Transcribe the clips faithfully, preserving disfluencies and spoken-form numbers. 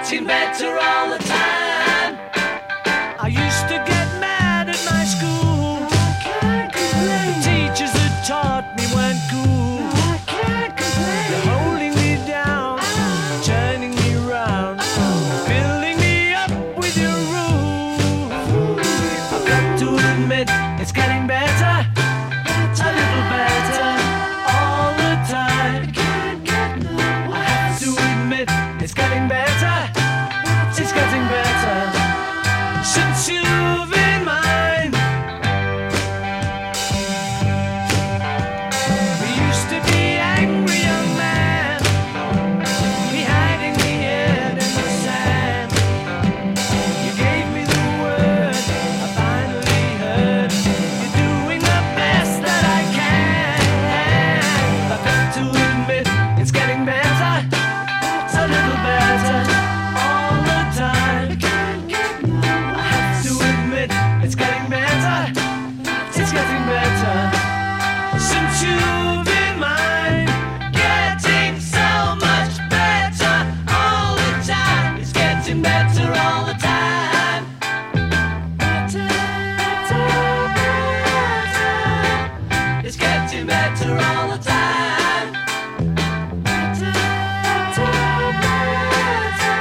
getting better all the time. I used to get mad at my school. I can't complain. The teachers that taught me weren't cool. I can't complain. They're holding me down, oh. Turning me round, oh. Filling me up with your rules. I've got to admit, it's getting better, better. A little better all the time. I can't get no worse. I have to admit, it's getting better, better. It's getting better since you've been mine. We used to be angry young man, me hiding the head in the sand. You gave me the word, I finally heard. You're doing the best that I can. I've got to admit, it's getting better, a little better all the time. I have to admit, it's getting better, it's getting better since you've been mine. Getting so much better all the time. It's getting better all the time. Better, better, better. It's getting better all the time. Better, better, better.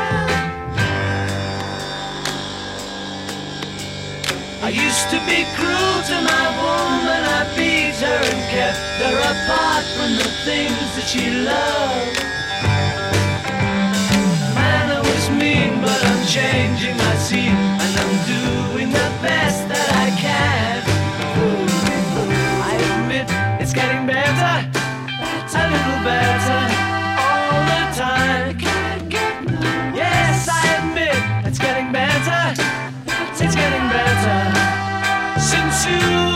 I used to be cruel to my woman. I beat her and kept her apart from the things that she loved. Man, I was mean, but I'm changing my scene, and I'm doing the best that I can. I admit, it's getting better, a little better all the time. Yes, I admit, it's getting better, it's getting better since you